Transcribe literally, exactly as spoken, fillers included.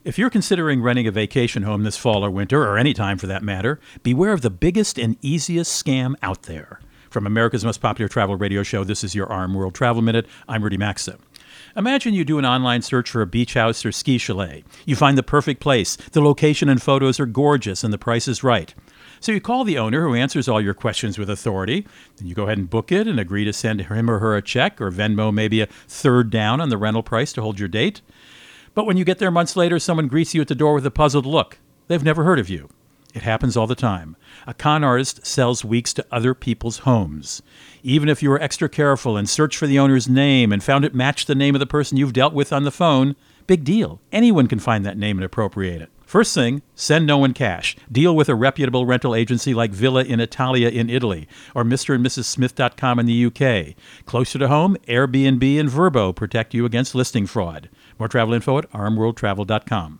If you're considering renting a vacation home this fall or winter, or any time for that matter, beware of the biggest and easiest scam out there. From America's most popular travel radio show, this is your R M World Travel Minute. I'm Rudy Maxa. Imagine you do an online search for a beach house or ski chalet. You find the perfect place. The location and photos are gorgeous and the price is right. So you call the owner who answers all your questions with authority. Then you go ahead and book it and agree to send him or her a check or Venmo maybe a third down on the rental price to hold your date. But when you get there months later, someone greets you at the door with a puzzled look. They've never heard of you. It happens all the time. A con artist sells weeks to other people's homes. Even if you were extra careful and searched for the owner's name and found it matched the name of the person you've dealt with on the phone, big deal. Anyone can find that name and appropriate it. First thing, send no one cash. Deal with a reputable rental agency like Villa in Italia in Italy or Mister and Missus Smith dot com in the U K. Closer to home, Airbnb and Vrbo protect you against listing fraud. More travel info at r m world travel dot com.